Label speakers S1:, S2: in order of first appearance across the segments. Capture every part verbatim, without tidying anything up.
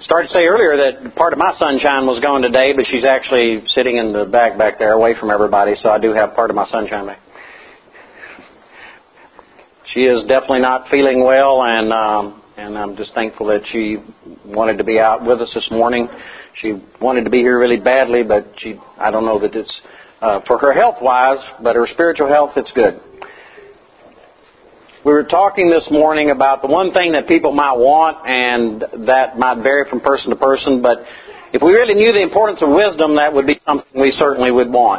S1: started to say earlier that part of my sunshine was gone today, but she's actually sitting in the back back there away from everybody, so I do have part of my sunshine back. She is definitely not feeling well, and um, and I'm just thankful that she wanted to be out with us this morning. She wanted to be here really badly, but she I don't know that it's uh, for her health-wise, but her spiritual health, it's good. We were talking this morning about the one thing that people might want, and that might vary from person to person, but if we really knew the importance of wisdom, that would be something we certainly would want.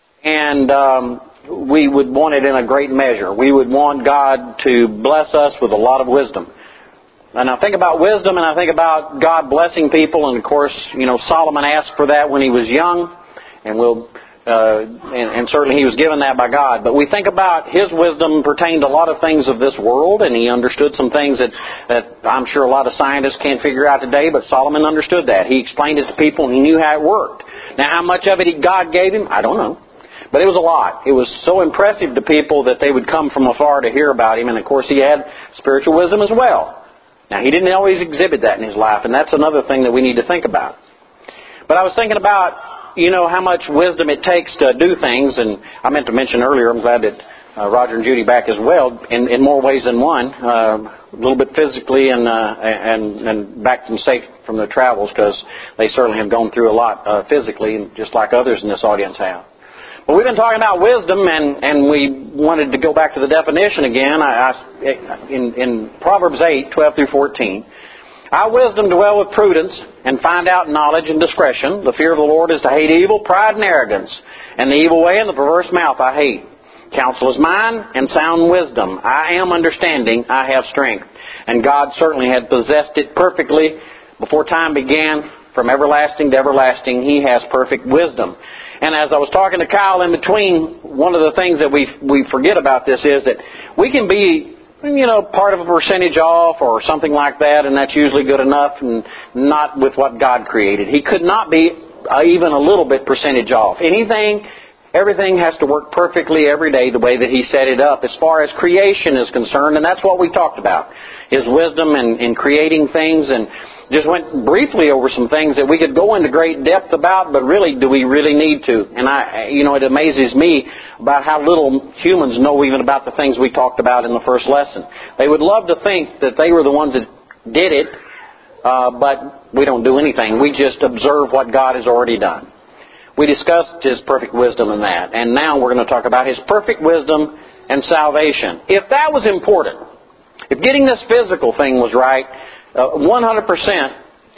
S1: And um, we would want it in a great measure. We would want God to bless us with a lot of wisdom. And I think about wisdom, and I think about God blessing people, and of course, you know, Solomon asked for that when he was young, and we'll... Uh, and, and certainly he was given that by God. But we think about his wisdom pertained to a lot of things of this world, and he understood some things that, that I'm sure a lot of scientists can't figure out today, but Solomon understood that. He explained it to people, and he knew how it worked. Now, how much of it God gave him, I don't know. But it was a lot. It was so impressive to people that they would come from afar to hear about him, and of course he had spiritual wisdom as well. Now, he didn't always exhibit that in his life, and that's another thing that we need to think about. But I was thinking about, you know, how much wisdom it takes to do things. And I meant to mention earlier, I'm glad that uh, Roger and Judy back as well, in, in more ways than one, uh, a little bit physically and, uh, and, and back from safe from their travels, because they certainly have gone through a lot uh, physically, just like others in this audience have. But we've been talking about wisdom, and, and we wanted to go back to the definition again. I, I, in, in Proverbs eight, twelve through fourteen, our wisdom dwell with prudence, and find out knowledge and discretion. The fear of the Lord is to hate evil, pride and arrogance, and the evil way and the perverse mouth I hate. Counsel is mine, and sound wisdom. I am understanding, I have strength. And God certainly had possessed it perfectly before time began. From everlasting to everlasting, He has perfect wisdom. And as I was talking to Kyle in between, one of the things that we we forget about this is that we can be, you know, part of a percentage off or something like that, and that's usually good enough, and not with what God created. He could not be uh, even a little bit percentage off. Anything, everything has to work perfectly every day the way that He set it up as far as creation is concerned, and that's what we talked about, His wisdom in, in creating things, and just went briefly over some things that we could go into great depth about, but really, do we really need to? And I, you know, it amazes me about how little humans know even about the things we talked about in the first lesson. They would love to think that they were the ones that did it, uh, but we don't do anything. We just observe what God has already done. We discussed His perfect wisdom in that, and now we're going to talk about His perfect wisdom and salvation. If that was important, if getting this physical thing was right, Uh, one hundred percent,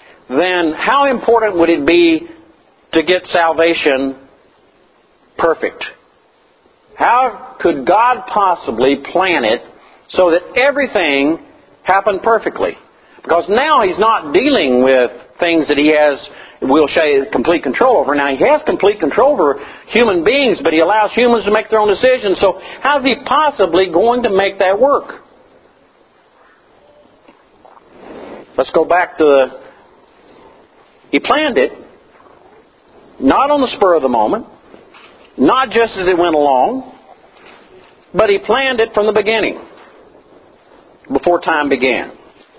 S1: then how important would it be to get salvation perfect? How could God possibly plan it so that everything happened perfectly? Because now He's not dealing with things that He has, we'll say, complete control over. Now, He has complete control over human beings, but He allows humans to make their own decisions. So how is He possibly going to make that work? Let's go back to the, He planned it, not on the spur of the moment, not just as it went along, but He planned it from the beginning, before time began.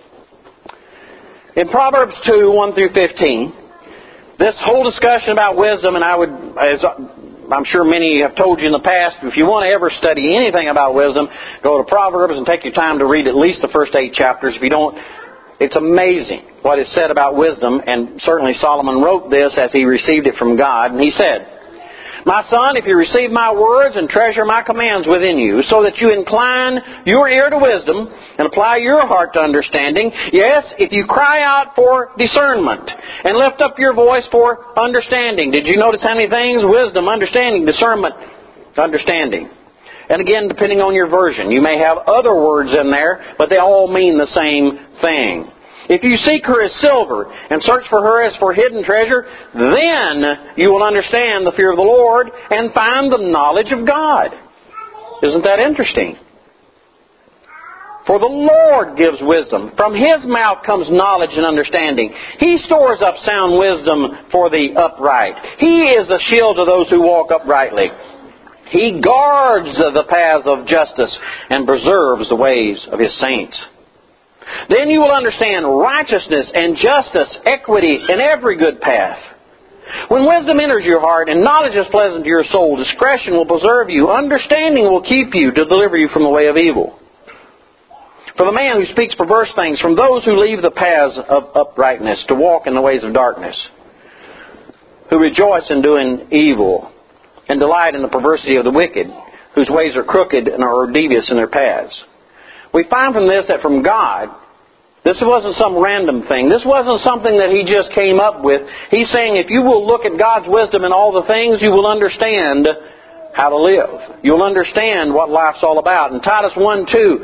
S1: In Proverbs two, one through fifteen, this whole discussion about wisdom, and I would, as I'm sure many have told you in the past, if you want to ever study anything about wisdom, go to Proverbs and take your time to read at least the first eight chapters. If you don't, it's amazing what is said about wisdom, and certainly Solomon wrote this as he received it from God, and he said, "My son, if you receive my words and treasure my commands within you, so that you incline your ear to wisdom and apply your heart to understanding, yes, if you cry out for discernment and lift up your voice for understanding." Did you notice how many things? Wisdom, understanding, discernment, understanding. And again, depending on your version, you may have other words in there, but they all mean the same thing. If you seek her as silver and search for her as for hidden treasure, then you will understand the fear of the Lord and find the knowledge of God. Isn't that interesting? For the Lord gives wisdom. From His mouth comes knowledge and understanding. He stores up sound wisdom for the upright. He is a shield to those who walk uprightly. He guards the paths of justice and preserves the ways of His saints. Then you will understand righteousness and justice, equity, and every good path. When wisdom enters your heart and knowledge is pleasant to your soul, discretion will preserve you, understanding will keep you to deliver you from the way of evil. For the man who speaks perverse things, from those who leave the paths of uprightness to walk in the ways of darkness, who rejoice in doing evil and delight in the perversity of the wicked, whose ways are crooked and are devious in their paths. We find from this that from God, this wasn't some random thing. This wasn't something that He just came up with. He's saying if you will look at God's wisdom in all the things, you will understand how to live. You'll understand what life's all about. In Titus one two,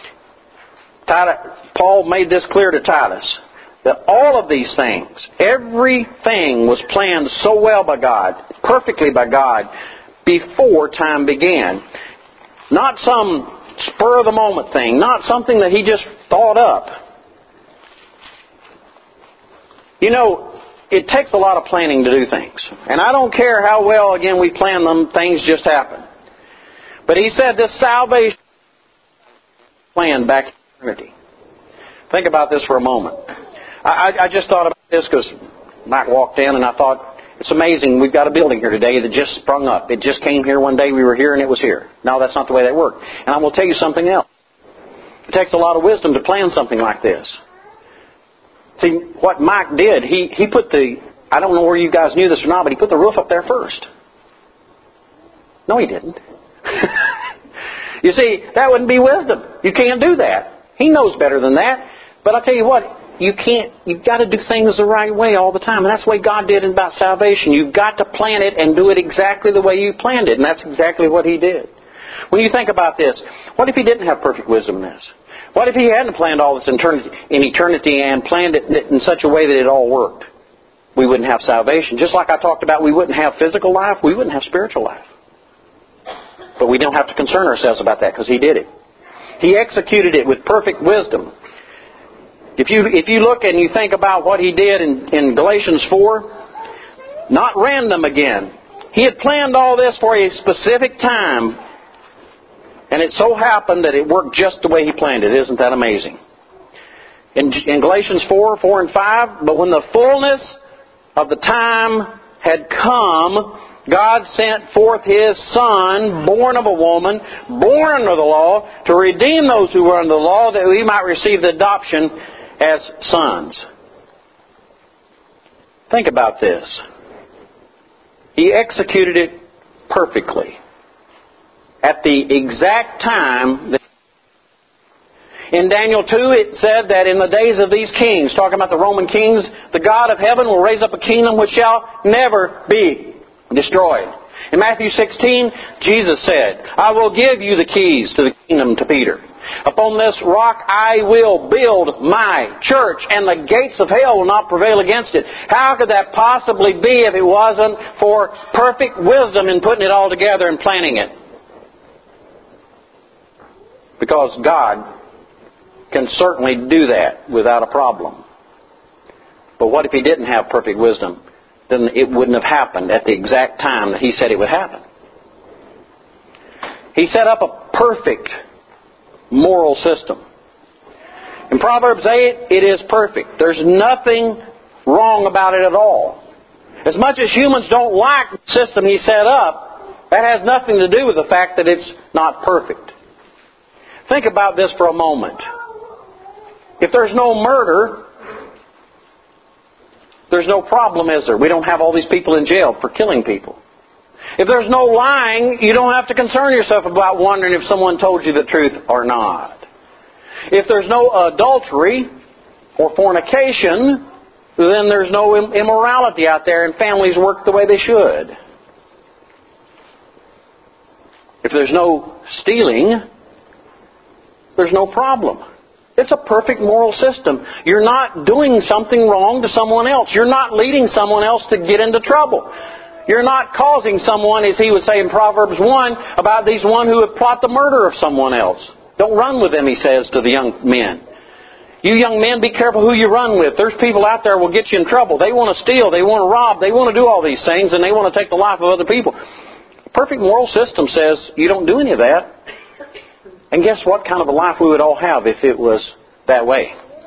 S1: Paul made this clear to Titus, that all of these things, everything was planned so well by God, perfectly by God, before time began. Not some spur-of-the-moment thing, not something that He just thought up. You know, it takes a lot of planning to do things. And I don't care how well, again, we plan them, things just happen. But He said this salvation planned back in eternity. Think about this for a moment. I, I just thought about this because Mike walked in and I thought, it's amazing, we've got a building here today that just sprung up. It just came here one day, we were here and it was here. No, that's not the way that worked. And I will tell you something else. It takes a lot of wisdom to plan something like this. See, what Mike did, he, he put the, I don't know where you guys knew this or not, but he put the roof up there first. No, he didn't. You see, that wouldn't be wisdom. You can't do that. He knows better than that. But I'll tell you what, you can't, you've got to do things the right way all the time. And that's the way God did about salvation. You've got to plan it and do it exactly the way you planned it. And that's exactly what He did. When you think about this, what if He didn't have perfect wisdom in this? What if He hadn't planned all this in eternity and planned it in such a way that it all worked? We wouldn't have salvation. Just like I talked about, we wouldn't have physical life, we wouldn't have spiritual life. But we don't have to concern ourselves about that because He did it. He executed it with perfect wisdom. If you if you look and you think about what He did in, in Galatians four, not random again. He had planned all this for a specific time. And it so happened that it worked just the way He planned it. Isn't that amazing? In, in Galatians four, four and five, but when the fullness of the time had come, God sent forth His Son, born of a woman, born under the law, to redeem those who were under the law, that we might receive the adoption as sons. Think about this. He executed it perfectly. At the exact time that in Daniel two it said that in the days of these kings, talking about the Roman kings, the God of heaven will raise up a kingdom which shall never be destroyed. In Matthew sixteen, Jesus said, I will give you the keys to the kingdom to Peter. Upon this rock I will build my church, and the gates of hell will not prevail against it. How could that possibly be if it wasn't for perfect wisdom in putting it all together and planning it? Because God can certainly do that without a problem. But what if He didn't have perfect wisdom? Then it wouldn't have happened at the exact time that He said it would happen. He set up a perfect moral system. In Proverbs eight, it is perfect. There's nothing wrong about it at all. As much as humans don't like the system He set up, that has nothing to do with the fact that it's not perfect. Think about this for a moment. If there's no murder, there's no problem, is there? We don't have all these people in jail for killing people. If there's no lying, you don't have to concern yourself about wondering if someone told you the truth or not. If there's no adultery or fornication, then there's no immorality out there and families work the way they should. If there's no stealing, there's no problem. It's a perfect moral system. You're not doing something wrong to someone else. You're not leading someone else to get into trouble. You're not causing someone, as he would say in Proverbs one, about these one who would plot the murder of someone else. Don't run with them, he says to the young men. You young men, be careful who you run with. There's people out there who will get you in trouble. They want to steal, they want to rob, they want to do all these things, and they want to take the life of other people. The perfect moral system says you don't do any of that. And guess what kind of a life we would all have if it was that way?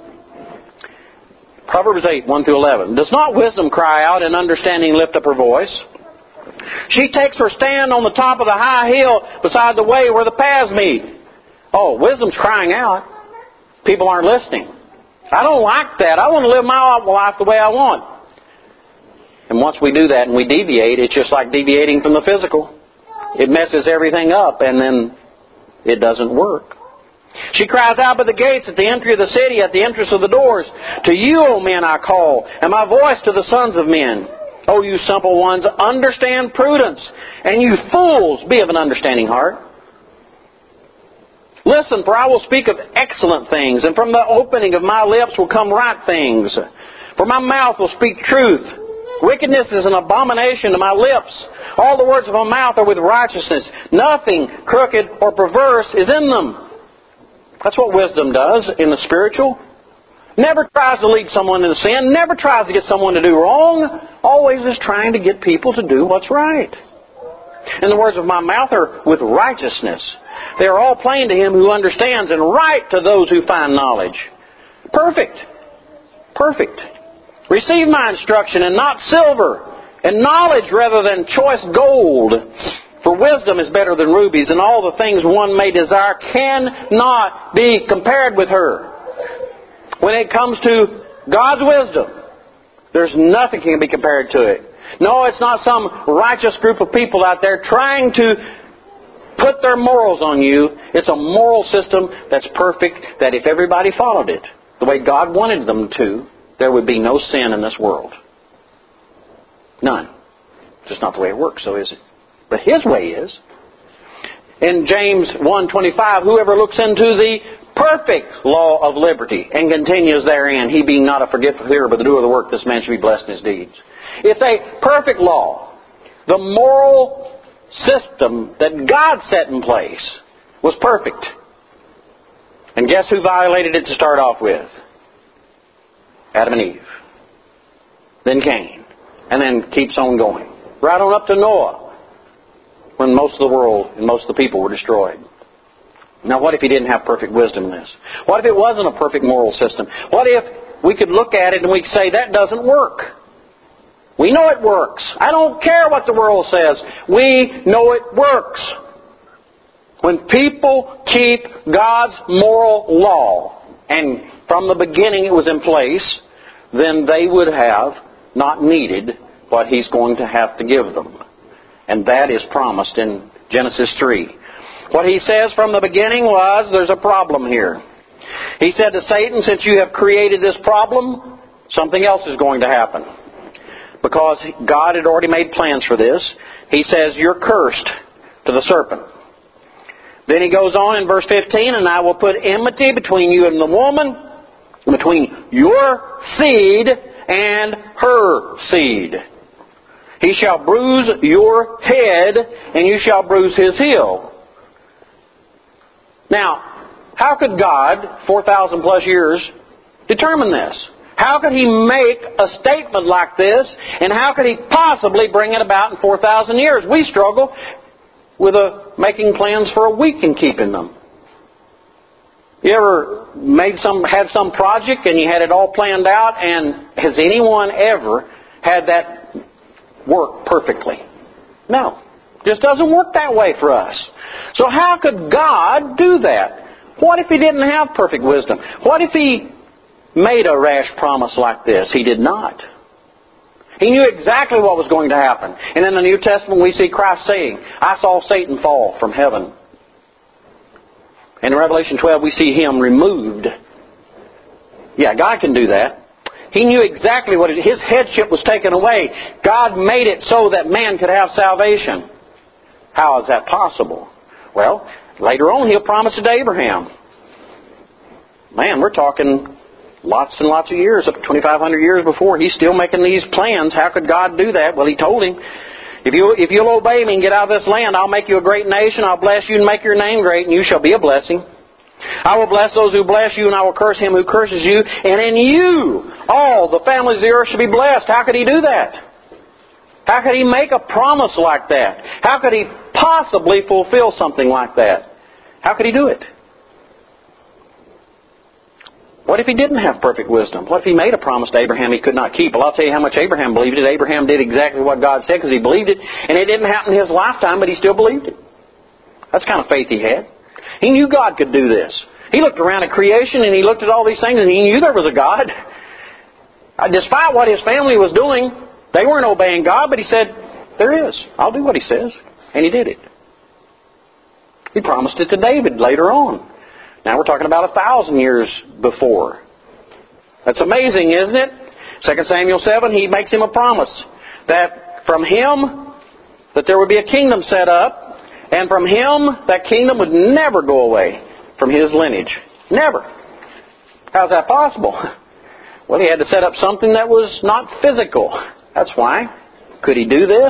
S1: Proverbs eight, one through eleven. Does not wisdom cry out and understanding lift up her voice? She takes her stand on the top of the high hill beside the way where the paths meet. Oh, wisdom's crying out. People aren't listening. I don't like that. I want to live my life the way I want. And once we do that and we deviate, it's just like deviating from the physical. It messes everything up and then it doesn't work. She cries out by the gates at the entry of the city, at the entrance of the doors. To you, O men, I call, and my voice to the sons of men. O you simple ones, understand prudence, and you fools, be of an understanding heart. Listen, for I will speak of excellent things, and from the opening of my lips will come right things. For my mouth will speak truth. Wickedness is an abomination to my lips. All the words of my mouth are with righteousness. Nothing crooked or perverse is in them. That's what wisdom does in the spiritual. Never tries to lead someone into sin. Never tries to get someone to do wrong. Always is trying to get people to do what's right. And the words of my mouth are with righteousness. They are all plain to him who understands, and right to those who find knowledge. Perfect. Perfect. Receive my instruction, and not silver, and knowledge rather than choice gold. For wisdom is better than rubies, and all the things one may desire cannot be compared with her. When it comes to God's wisdom, there's nothing can be compared to it. No, it's not some righteous group of people out there trying to put their morals on you. It's a moral system that's perfect, that if everybody followed it the way God wanted them to, there would be no sin in this world. None. It's just not the way it works, so is it? But His way is. In James one twenty-five, whoever looks into the perfect law of liberty and continues therein, he being not a forgetful hearer but the doer of the work, this man shall be blessed in his deeds. It's a perfect law. The moral system that God set in place was perfect. And guess who violated it to start off with? Adam and Eve. Then Cain. And then keeps on going. Right on up to Noah, when most of the world and most of the people were destroyed. Now what if he didn't have perfect wisdom in this? What if it wasn't a perfect moral system? What if we could look at it and we could say, that doesn't work? We know it works. I don't care what the world says. We know it works. When people keep God's moral law, and from the beginning it was in place, then they would have not needed what He's going to have to give them. And that is promised in Genesis three. What He says from the beginning was, there's a problem here. He said to Satan, since you have created this problem, something else is going to happen. Because God had already made plans for this. He says, you're cursed, to the serpent. Then He goes on in verse fifteen, and I will put enmity between you and the woman, between your seed and her seed. He shall bruise your head, and you shall bruise his heel. Now, how could God, four thousand plus years, determine this? How could He make a statement like this, and how could He possibly bring it about in four thousand years? We struggle with a, making plans for a week and keeping them. You ever made some, had some project and you had it all planned out, and has anyone ever had that work perfectly? No. It just doesn't work that way for us. So how could God do that? What if He didn't have perfect wisdom? What if He made a rash promise like this? He did not. He knew exactly what was going to happen. And in the New Testament we see Christ saying, I saw Satan fall from heaven. And in Revelation twelve we see Him removed. Yeah, God can do that. He knew exactly what it, His headship was taken away. God made it so that man could have salvation. How is that possible? Well, later on He'll promise it to Abraham. Man, we're talking lots and lots of years, up to twenty-five hundred years before. He's still making these plans. How could God do that? Well, He told him, if, you, if you'll obey Me and get out of this land, I'll make you a great nation. I'll bless you and make your name great, and you shall be a blessing. I will bless those who bless you, and I will curse him who curses you. And in you, all the families of the earth shall be blessed. How could He do that? How could He make a promise like that? How could He possibly fulfill something like that? How could He do it? What if he didn't have perfect wisdom? What if he made a promise to Abraham he could not keep? Well, I'll tell you how much Abraham believed it. Abraham did exactly what God said because he believed it. And it didn't happen in his lifetime, but he still believed it. That's the kind of faith he had. He knew God could do this. He looked around at creation and he looked at all these things and he knew there was a God. Despite what his family was doing, they weren't obeying God, but he said, there is. I'll do what he says. And he did it. He promised it to David later on. Now we're talking about a thousand years before. That's amazing, isn't it? Second Samuel seven, he makes him a promise that from him, that there would be a kingdom set up, and from him, that kingdom would never go away from his lineage. Never. How's that possible? Well, he had to set up something that was not physical. That's why. Could he do this?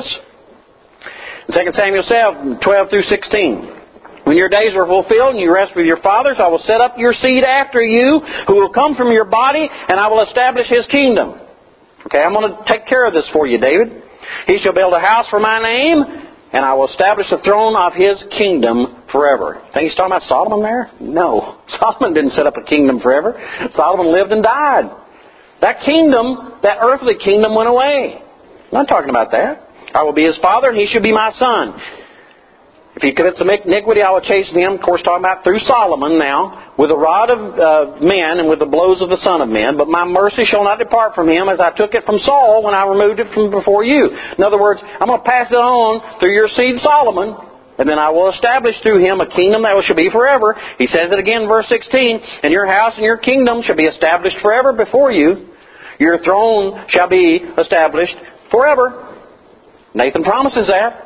S1: In Second Samuel seven, twelve through sixteen. When your days are fulfilled and you rest with your fathers, I will set up your seed after you, who will come from your body, and I will establish his kingdom. Okay, I'm going to take care of this for you, David. He shall build a house for my name, and I will establish the throne of his kingdom forever. Think he's talking about Solomon there? No. Solomon didn't set up a kingdom forever. Solomon lived and died. That kingdom, that earthly kingdom went away. I'm not talking about that. I will be his father, and he shall be my son. If he commits iniquity, I will chasten him. Of course, talking about through Solomon now, with the rod of uh, men and with the blows of the Son of Men. But my mercy shall not depart from him, as I took it from Saul when I removed it from before you. In other words, I'm going to pass it on through your seed Solomon, and then I will establish through him a kingdom that shall be forever. He says it again in verse sixteen, and your house and your kingdom shall be established forever before you. Your throne shall be established forever. Nathan promises that.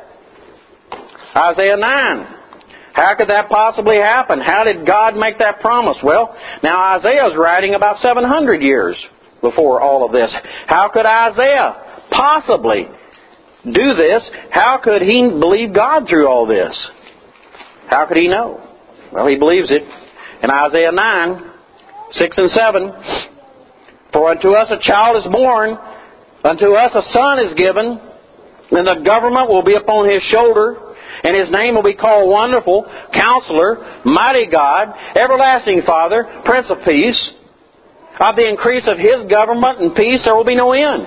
S1: Isaiah nine. How could that possibly happen? How did God make that promise? Well, now Isaiah is writing about seven hundred years before all of this. How could Isaiah possibly do this? How could he believe God through all this? How could he know? Well, he believes it. In Isaiah nine, six and seven, for unto us a child is born, unto us a son is given, and the government will be upon his shoulder, and his name will be called Wonderful, Counselor, Mighty God, Everlasting Father, Prince of Peace. Of the increase of his government and peace there will be no end.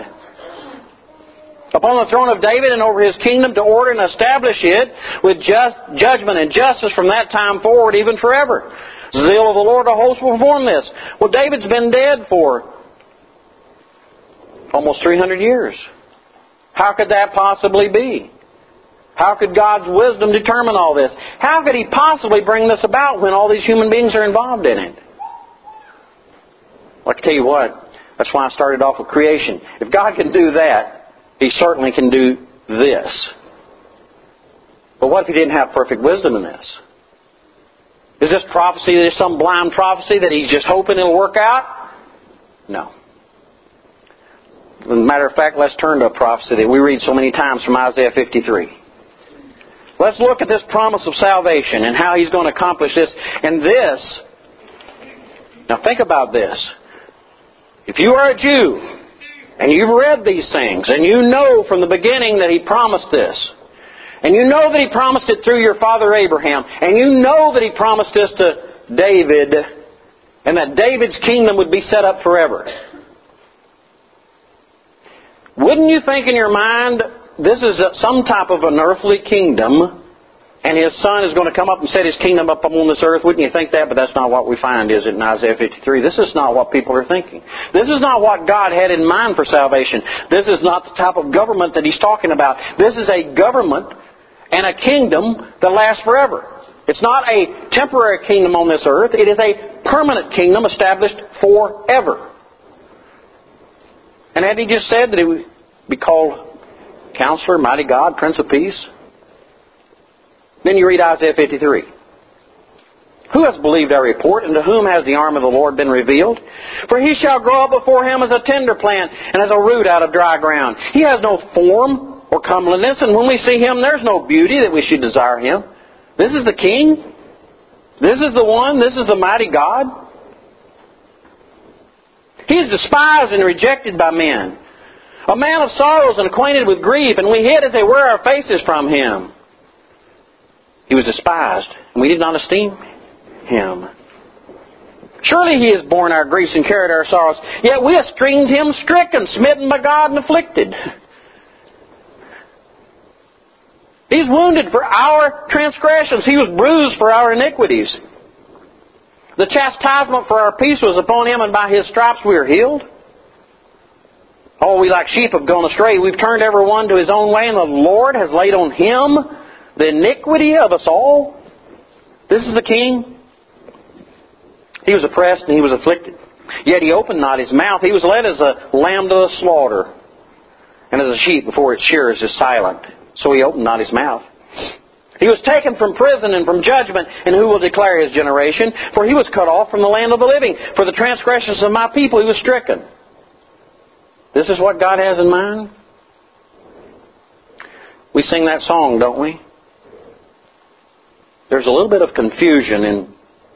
S1: Upon the throne of David and over his kingdom, to order and establish it with just judgment and justice from that time forward, even forever. The zeal of the Lord of hosts will perform this. Well, David's been dead for almost three hundred years. How could that possibly be? How could God's wisdom determine all this? How could he possibly bring this about when all these human beings are involved in it? Well, I can tell you what, that's why I started off with creation. If God can do that, he certainly can do this. But what if he didn't have perfect wisdom in this? Is this prophecy just some blind prophecy that he's just hoping it'll work out? No. As a matter of fact, let's turn to a prophecy that we read so many times from Isaiah fifty-three. Let's look at this promise of salvation and how he's going to accomplish this. And this, now think about this. If you are a Jew and you've read these things and you know from the beginning that he promised this, and you know that he promised it through your father Abraham, and you know that he promised this to David, and that David's kingdom would be set up forever, wouldn't you think in your mind, this is some type of an earthly kingdom, and his son is going to come up and set his kingdom up on this earth? Wouldn't you think that? But that's not what we find, is it, in Isaiah fifty-three? This is not what people are thinking. This is not what God had in mind for salvation. This is not the type of government that he's talking about. This is a government and a kingdom that lasts forever. It's not a temporary kingdom on this earth. It is a permanent kingdom established forever. And had he just said that it would be called Counselor, Mighty God, Prince of Peace? Then you read Isaiah fifty-three. Who has believed our report, and to whom has the arm of the Lord been revealed? For he shall grow up before him as a tender plant, and as a root out of dry ground. He has no form or comeliness, and when we see him, there's no beauty that we should desire him. This is the King. This is the one. This is the mighty God. He is despised and rejected by men, a man of sorrows and acquainted with grief, and we hid as they were our faces from him. He was despised, and we did not esteem him. Surely He has borne our griefs and carried our sorrows. Yet we esteemed Him stricken, smitten by God, and afflicted. He's wounded for our transgressions. He was bruised for our iniquities. The chastisement for our peace was upon Him, and by His stripes we are healed. Oh, we like sheep have gone astray. We've turned every one to his own way, and the Lord has laid on Him the iniquity of us all. This is the King. He was oppressed and He was afflicted. Yet He opened not His mouth. He was led as a lamb to the slaughter, and as a sheep before its shearers is silent. So He opened not His mouth. He was taken from prison and from judgment, and who will declare His generation? For He was cut off from the land of the living. For the transgressions of my people He was stricken. This is what God has in mind? We sing that song, don't we? There's a little bit of confusion in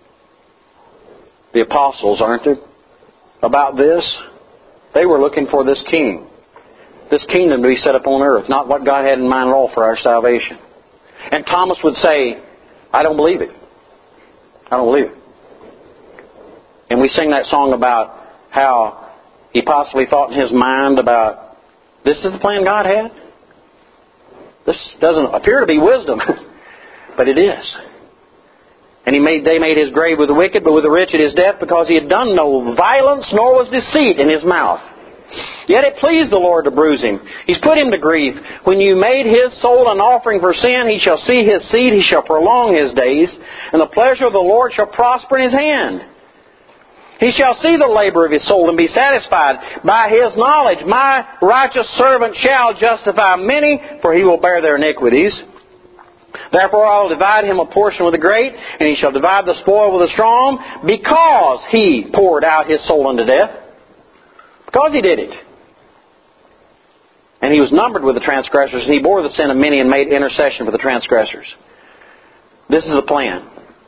S1: the apostles, aren't there, about this? They were looking for this king. This kingdom to be set up on earth, not what God had in mind at all for our salvation. And Thomas would say, I don't believe it. I don't believe it. And we sing that song about how he possibly thought in his mind about, this is the plan God had? This doesn't appear to be wisdom, but it is. And he made, they made His grave with the wicked, but with the rich at His death, because He had done no violence, nor was deceit in His mouth. Yet it pleased the Lord to bruise Him. He's put Him to grief. When you made His soul an offering for sin, He shall see His seed, He shall prolong His days, and the pleasure of the Lord shall prosper in His hand. He shall see the labor of His soul and be satisfied. By His knowledge, my righteous servant shall justify many, for he will bear their iniquities. Therefore I will divide him a portion with the great, and he shall divide the spoil with the strong, because he poured out his soul unto death. Because he did it. And he was numbered with the transgressors, and he bore the sin of many and made intercession for the transgressors. This is the plan.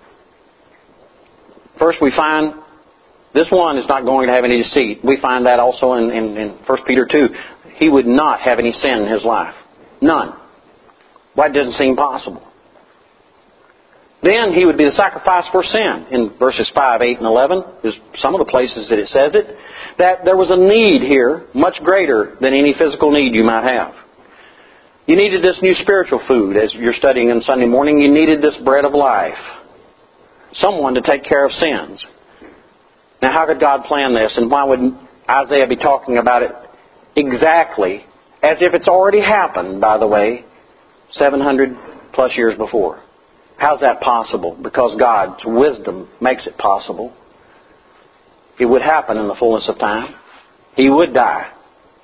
S1: First we find this one is not going to have any deceit. We find that also in, in, in First Peter two. He would not have any sin in his life. None. Why, it doesn't seem possible. Then he would be the sacrifice for sin. In verses five, eight, and eleven, is some of the places that it says it, that there was a need here much greater than any physical need you might have. You needed this new spiritual food as you're studying on Sunday morning. You needed this bread of life. Someone to take care of sins. Now, how could God plan this? And why would Isaiah be talking about it exactly as if it's already happened, by the way, seven hundred plus years before? How's that possible? Because God's wisdom makes it possible. It would happen in the fullness of time. He would die.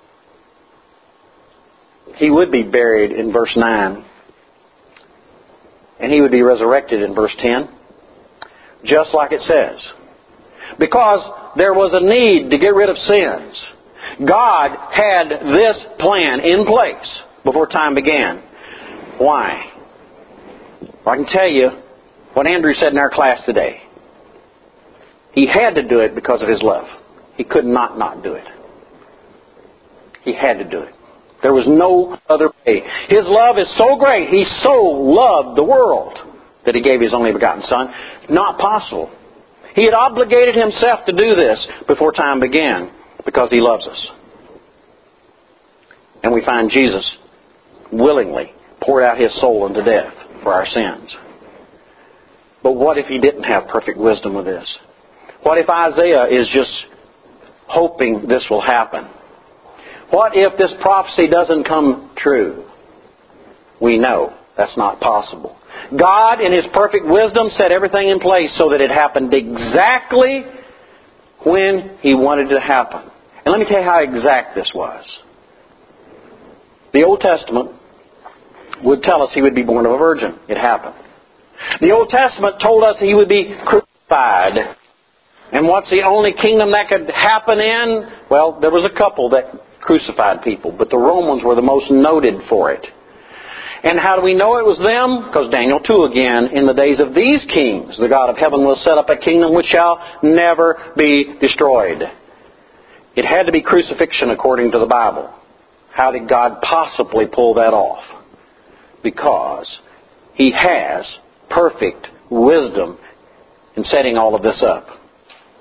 S1: He would be buried in verse nine. And He would be resurrected in verse ten. Just like it says. Because there was a need to get rid of sins. God had this plan in place before time began. Why? Well, I can tell you what Andrew said in our class today. He had to do it because of His love. He could not not do it. He had to do it. There was no other way. His love is so great. He so loved the world that He gave His only begotten Son. Not possible. He had obligated Himself to do this before time began because He loves us. And we find Jesus willingly poured out His soul unto death for our sins. But what if He didn't have perfect wisdom with this? What if Isaiah is just hoping this will happen? What if this prophecy doesn't come true? We know that's not possible. God, in His perfect wisdom, set everything in place so that it happened exactly when He wanted it to happen. And let me tell you how exact this was. The Old Testament would tell us He would be born of a virgin. It happened. The Old Testament told us He would be crucified. And what's the only kingdom that could happen in? Well, there was a couple that crucified people, but the Romans were the most noted for it. And how do we know it was them? Because Daniel two again, in the days of these kings, the God of heaven will set up a kingdom which shall never be destroyed. It had to be crucifixion according to the Bible. How did God possibly pull that off? Because He has perfect wisdom in setting all of this up.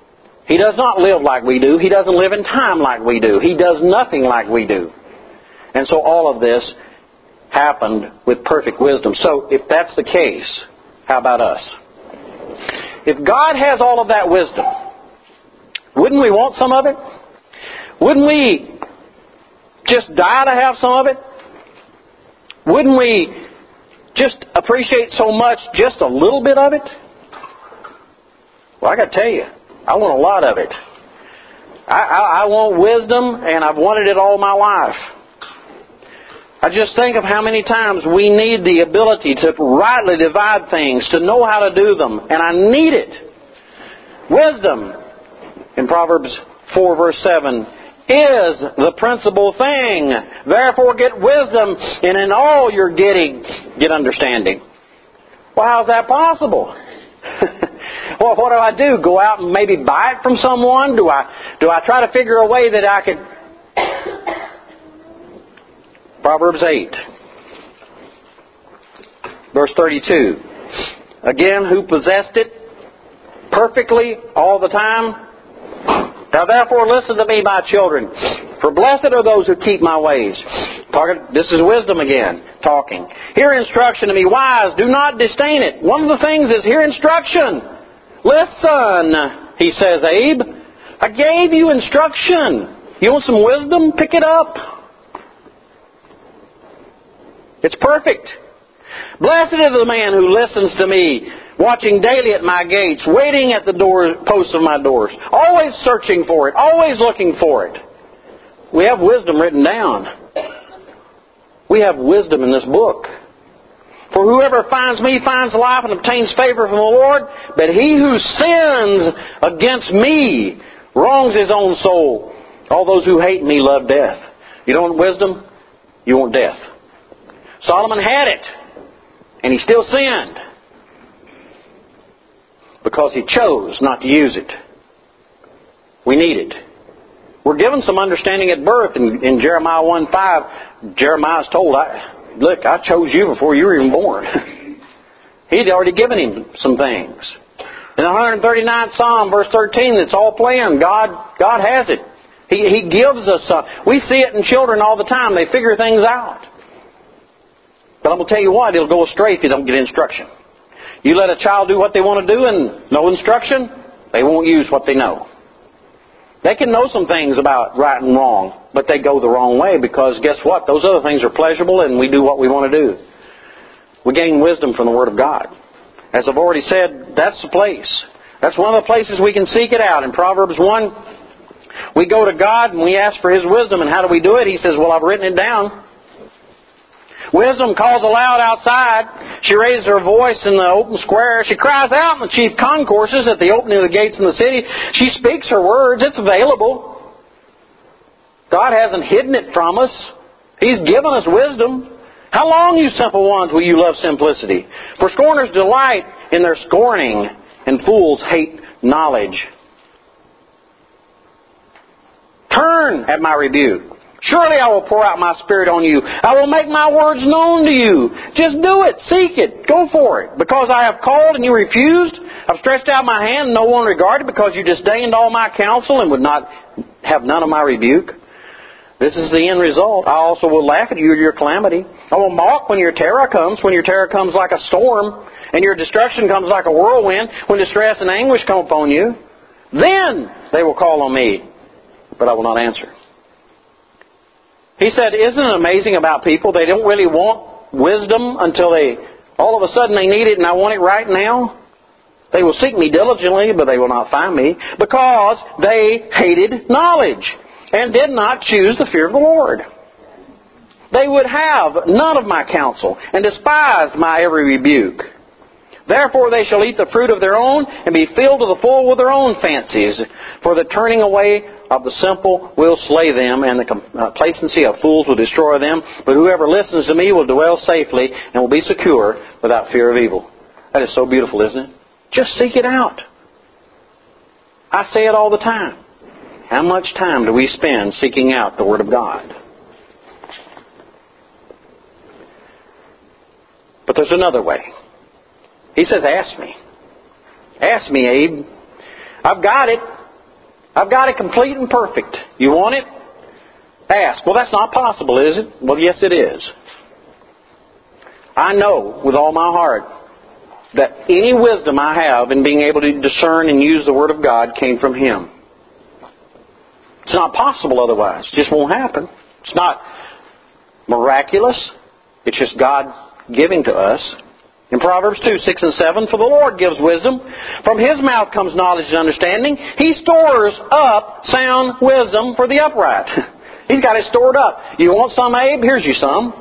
S1: He does not live like we do. He doesn't live in time like we do. He does nothing like we do. And so all of this happened with perfect wisdom. So if that's the case, how about us? If God has all of that wisdom, wouldn't we want some of it? Wouldn't we just die to have some of it? Wouldn't we just appreciate so much just a little bit of it? Well, I got to tell you, I want a lot of it. I, I, I want wisdom, and I've wanted it all my life. I just think of how many times we need the ability to rightly divide things, to know how to do them, and I need it. Wisdom, in Proverbs four verse seven, is the principal thing. Therefore get wisdom, and in all you're getting, get understanding. Well, how's that possible? Well, what do I do? Go out and maybe buy it from someone? Do I do I try to figure a way that I could... Proverbs eight, verse thirty-two. Again, who possessed it perfectly all the time? Now therefore listen to me, my children, for blessed are those who keep my ways. Talking, this is wisdom again, talking. Hear instruction to me, wise, do not disdain it. One of the things is hear instruction. Listen, he says, Abe, I gave you instruction. You want some wisdom? Pick it up. It's perfect. Blessed is the man who listens to me, watching daily at my gates, waiting at the door posts of my doors, always searching for it, always looking for it. We have wisdom written down. We have wisdom in this book. For whoever finds me finds life and obtains favor from the Lord, but he who sins against me wrongs his own soul. All those who hate me love death. You don't want wisdom? You want death. Solomon had it, and he still sinned because he chose not to use it. We need it. We're given some understanding at birth. In, in Jeremiah one five, Jeremiah is told, I, look, I chose you before you were even born. He'd already given him some things. In the one hundred thirty-ninth Psalm, verse thirteen, it's all planned. God, God has it. He, he gives us some. We see it in children all the time. They figure things out. But I'm going to tell you what, it'll go astray if you don't get instruction. You let a child do what they want to do and no instruction, they won't use what they know. They can know some things about right and wrong, but they go the wrong way because guess what? Those other things are pleasurable and we do what we want to do. We gain wisdom from the Word of God. As I've already said, that's the place. That's one of the places we can seek it out. In Proverbs one, we go to God and we ask for His wisdom. And how do we do it? He says, well, I've written it down. Wisdom calls aloud outside. She raises her voice in the open square. She cries out in the chief concourses at the opening of the gates in the city. She speaks her words. It's available. God hasn't hidden it from us. He's given us wisdom. How long, you simple ones, will you love simplicity? For scorners delight in their scorning, and fools hate knowledge. Turn at my rebuke. Surely I will pour out my Spirit on you. I will make my words known to you. Just do it. Seek it. Go for it. Because I have called and you refused. I've stretched out my hand and no one regarded, because you disdained all my counsel and would not have none of my rebuke. This is the end result. I also will laugh at you at your calamity. I will mock when your terror comes, when your terror comes like a storm, and your destruction comes like a whirlwind, when distress and anguish come upon you. Then they will call on me, but I will not answer. He said, isn't it amazing about people? They don't really want wisdom until they, all of a sudden they need it and I want it right now. They will seek me diligently, but they will not find me, because they hated knowledge and did not choose the fear of the Lord. They would have none of my counsel and despised my every rebuke. Therefore they shall eat the fruit of their own and be filled to the full with their own fancies. For the turning away of the simple will slay them, and the complacency of fools will destroy them. But whoever listens to me will dwell safely and will be secure without fear of evil. That is so beautiful, isn't it? Just seek it out. I say it all the time. How much time do we spend seeking out the Word of God? But there's another way. He says, ask me. Ask me, Abe. I've got it. I've got it complete and perfect. You want it? Ask. Well, that's not possible, is it? Well, yes, it is. I know with all my heart that any wisdom I have in being able to discern and use the Word of God came from Him. It's not possible otherwise. It just won't happen. It's not miraculous. It's just God giving to us. In Proverbs two, six and seven, for the Lord gives wisdom. From His mouth comes knowledge and understanding. He stores up sound wisdom for the upright. He's got it stored up. You want some, Abe? Here's you some.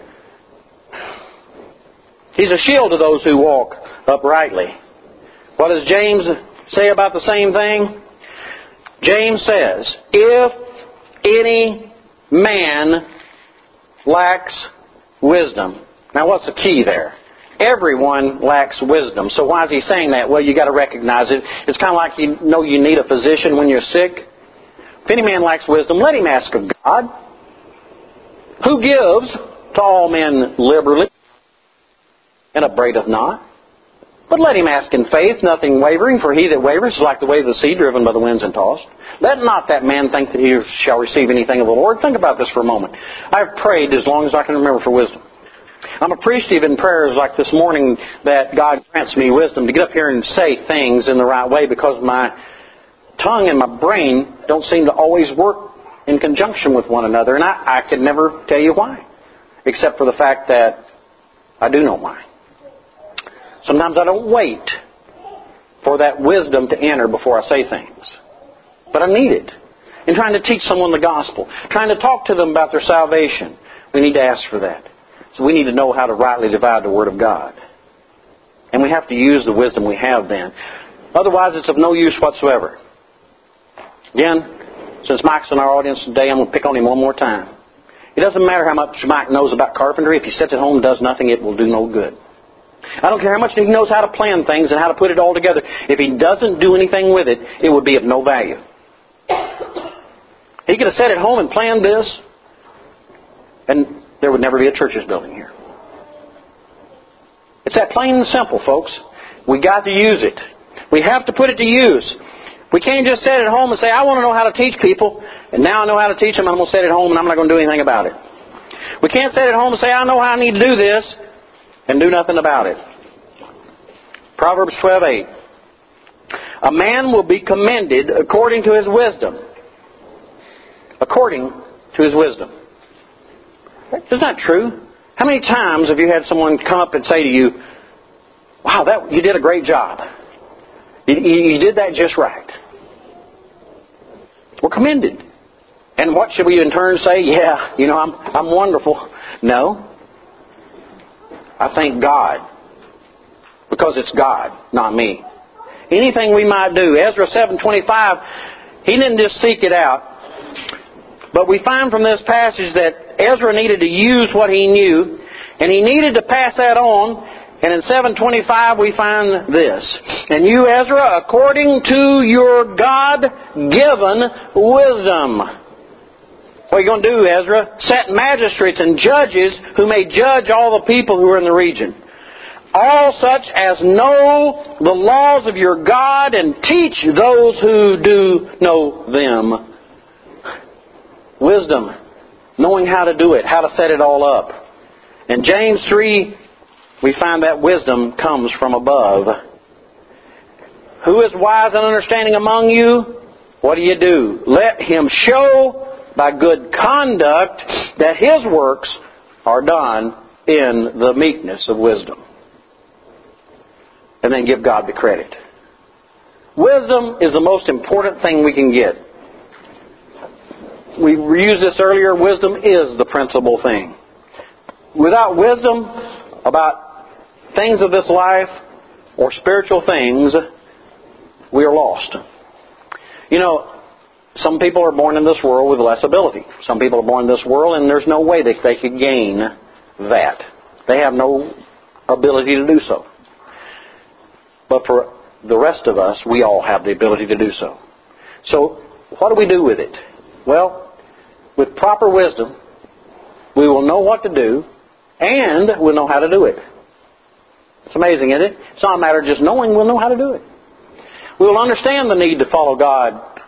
S1: He's a shield to those who walk uprightly. What does James say about the same thing? James says, if any man lacks wisdom. Now what's the key there? Everyone lacks wisdom. So why is he saying that? Well, you got to recognize it. It's kind of like you know you need a physician when you're sick. If any man lacks wisdom, let him ask of God, who gives to all men liberally and upbraideth not. But let him ask in faith, nothing wavering, for he that wavers is like the wave of the sea driven by the winds and tossed. Let not that man think that he shall receive anything of the Lord. Think about this for a moment. I've prayed as long as I can remember for wisdom. I'm appreciative in prayers like this morning that God grants me wisdom to get up here and say things in the right way, because my tongue and my brain don't seem to always work in conjunction with one another. And I, I could never tell you why, except for the fact that I do know why. Sometimes I don't wait for that wisdom to enter before I say things. But I need it. In trying to teach someone the gospel, trying to talk to them about their salvation, we need to ask for that. So we need to know how to rightly divide the Word of God. And we have to use the wisdom we have then. Otherwise, it's of no use whatsoever. Again, since Mike's in our audience today, I'm going to pick on him one more time. It doesn't matter how much Mike knows about carpentry. If he sits at home and does nothing, it will do no good. I don't care how much he knows how to plan things and how to put it all together. If he doesn't do anything with it, it would be of no value. He could have sat at home and planned this, and there would never be a church's building here. It's that plain and simple, folks. We got to use it. We have to put it to use. We can't just sit at home and say, I want to know how to teach people, and now I know how to teach them, I'm going to sit at home and I'm not going to do anything about it. We can't sit at home and say, I know how I need to do this, and do nothing about it. Proverbs twelve eight. A man will be commended according to his wisdom. According to his wisdom. Isn't that true? How many times have you had someone come up and say to you, wow, that you did a great job. You, you, you did that just right. We're commended. And what should we in turn say? Yeah, you know, I'm I'm wonderful. No. I thank God, because it's God, not me. Anything we might do. Ezra seven twenty-five, he didn't just seek it out. But we find from this passage that Ezra needed to use what he knew, and he needed to pass that on. And in seven twenty-five we find this. And you, Ezra, according to your God-given wisdom. What are you going to do, Ezra? Set magistrates and judges who may judge all the people who are in the region. All such as know the laws of your God and teach those who do know them. Wisdom. Knowing how to do it. How to set it all up. In James three, we find that wisdom comes from above. Who is wise and understanding among you? What do you do? Let him show by good conduct that his works are done in the meekness of wisdom. And then give God the credit. Wisdom is the most important thing we can get. We used this earlier. Wisdom is the principal thing. Without wisdom about things of this life or spiritual things, we are lost. You know, some people are born in this world with less ability. Some people are born in this world and there's no way that they could gain that. They have no ability to do so. But for the rest of us, we all have the ability to do so. So, what do we do with it? Well, with proper wisdom, we will know what to do and we'll know how to do it. It's amazing, isn't it? It's not a matter of just knowing, we'll know how to do it. We will understand the need to follow God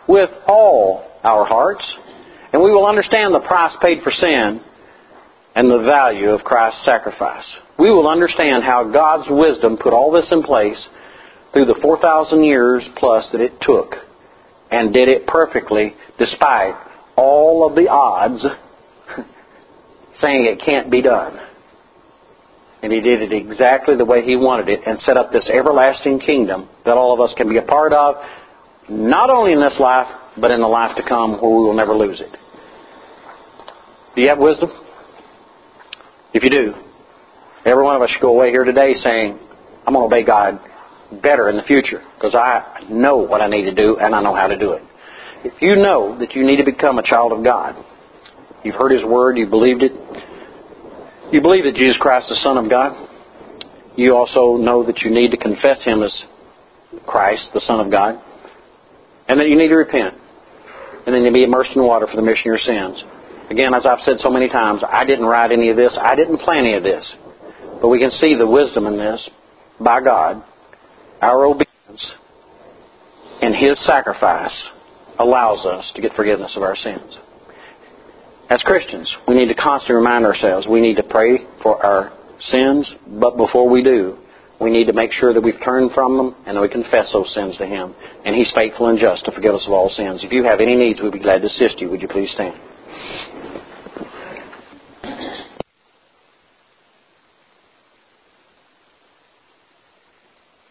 S1: with all our hearts, and we will understand the price paid for sin and the value of Christ's sacrifice. We will understand how God's wisdom put all this in place through the four thousand years plus that it took, and did it perfectly despite all of the odds saying it can't be done. And He did it exactly the way He wanted it, and set up this everlasting kingdom that all of us can be a part of, not only in this life, but in the life to come, where we will never lose it. Do you have wisdom? If you do, every one of us should go away here today saying, I'm going to obey God better in the future, because I know what I need to do and I know how to do it. If you know that you need to become a child of God, you've heard His Word, you believed it, you believe that Jesus Christ is the Son of God, you also know that you need to confess Him as Christ, the Son of God, and that you need to repent, and then you be immersed in water for the remission of your sins. Again, as I've said so many times, I didn't write any of this, I didn't plan any of this, but we can see the wisdom in this by God. Our obedience and His sacrifice allows us to get forgiveness of our sins. As Christians, we need to constantly remind ourselves we need to pray for our sins, but before we do, we need to make sure that we've turned from them and that we confess those sins to Him. And He's faithful and just to forgive us of all sins. If you have any needs, we'd be glad to assist you. Would you please stand?